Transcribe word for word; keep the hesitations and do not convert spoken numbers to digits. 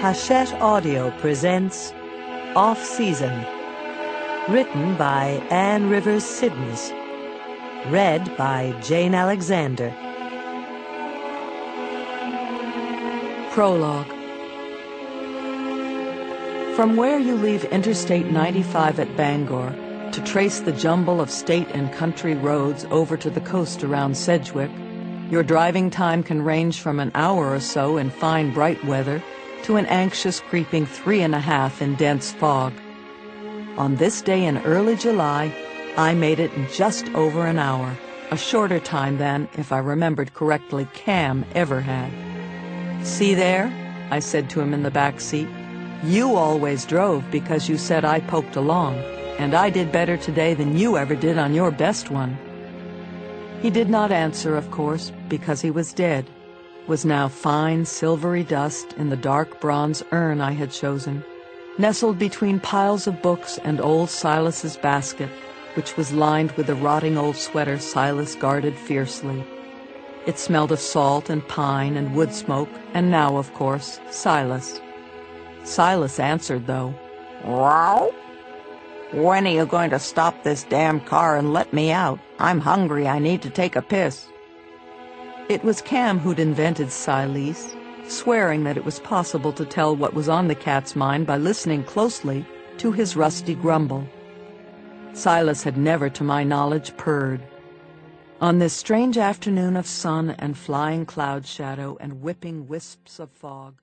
Hachette Audio presents Off Season, written by Anne Rivers Siddons, read by Jane Alexander. Prologue. From where you leave Interstate ninety-five at Bangor to trace the jumble of state and country roads over to the coast around Sedgwick, your driving time can range from an hour or so in fine bright weather to an anxious creeping three and a half in dense fog. On this day in early July, I made it in just over an hour, a shorter time than, if I remembered correctly, Cam ever had. "See there?" I said to him in the back seat. "You always drove because you said I poked along, and I did better today than you ever did on your best one." He did not answer, of course, because he was dead, was now fine silvery dust in the dark bronze urn I had chosen, nestled between piles of books and old Silas's basket, which was lined with the rotting old sweater Silas guarded fiercely. It smelled of salt and pine and wood smoke, and now, of course, Silas. Silas answered, though. "Wow? When are you going to stop this damn car and let me out? I'm hungry. I need to take a piss." It was Cam who'd invented Silas, swearing that it was possible to tell what was on the cat's mind by listening closely to his rusty grumble. Silas had never, to my knowledge, purred. On this strange afternoon of sun and flying cloud shadow and whipping wisps of fog,